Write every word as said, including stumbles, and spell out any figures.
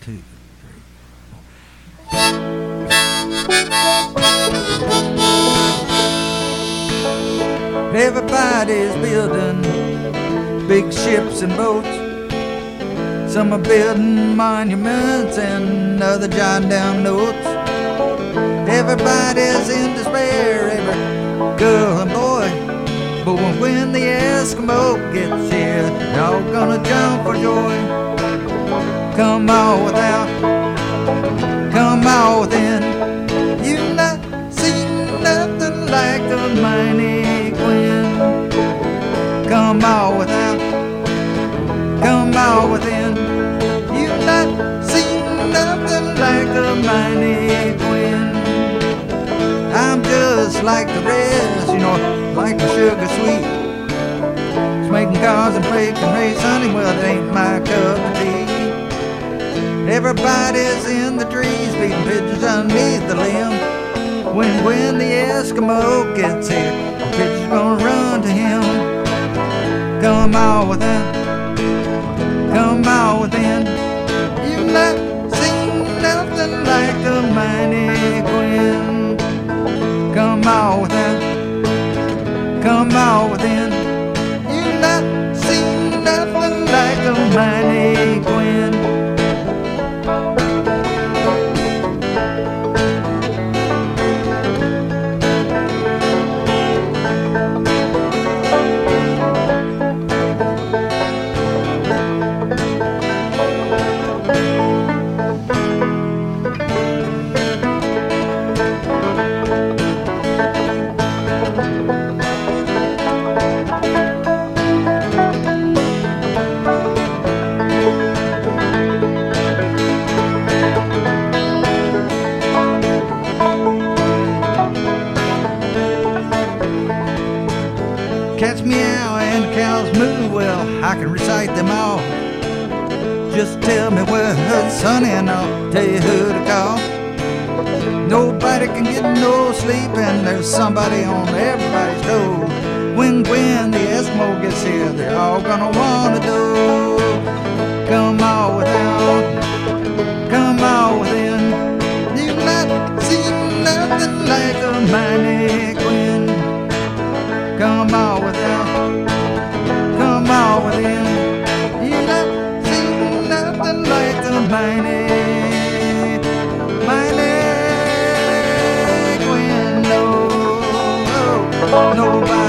two. Everybody's building big ships and boats. Some are building monuments and other jotting down notes. Everybody's in despair, every girl and boy. But when the Eskimo gets here, they're all gonna jump for joy. Come on without, come on within. You've not seen nothing like a mighty Gwen. Come on without, come on within. You've not seen nothing like a mighty Gwen. I'm just like the rest, you know, like my sugar sweet. Smaking cars and breaking race, honey, well, it ain't my cup of tea. Everybody's in the trees, feeding pigeons underneath the limb. When, when the Eskimo gets here, the pigeons gonna run to him. Come on within, come on within. You've not seen nothing like a mighty Gwen. Come on within, come on within. You've not seen nothing like a mighty Gwen. Cats meow and the cows moo, well, I can recite them all. Just tell me where it's sunny and I'll tell you who to call. Nobody can get no sleep and there's somebody on everybody's toes. When Gwen the Eskimo gets here, they're all gonna wanna do. Come on without, come on within. You've not seen nothing like a mighty Gwen. Come on without, come on within. You've not seen nothing like a mighty, mighty Gwen. No, no, nobody.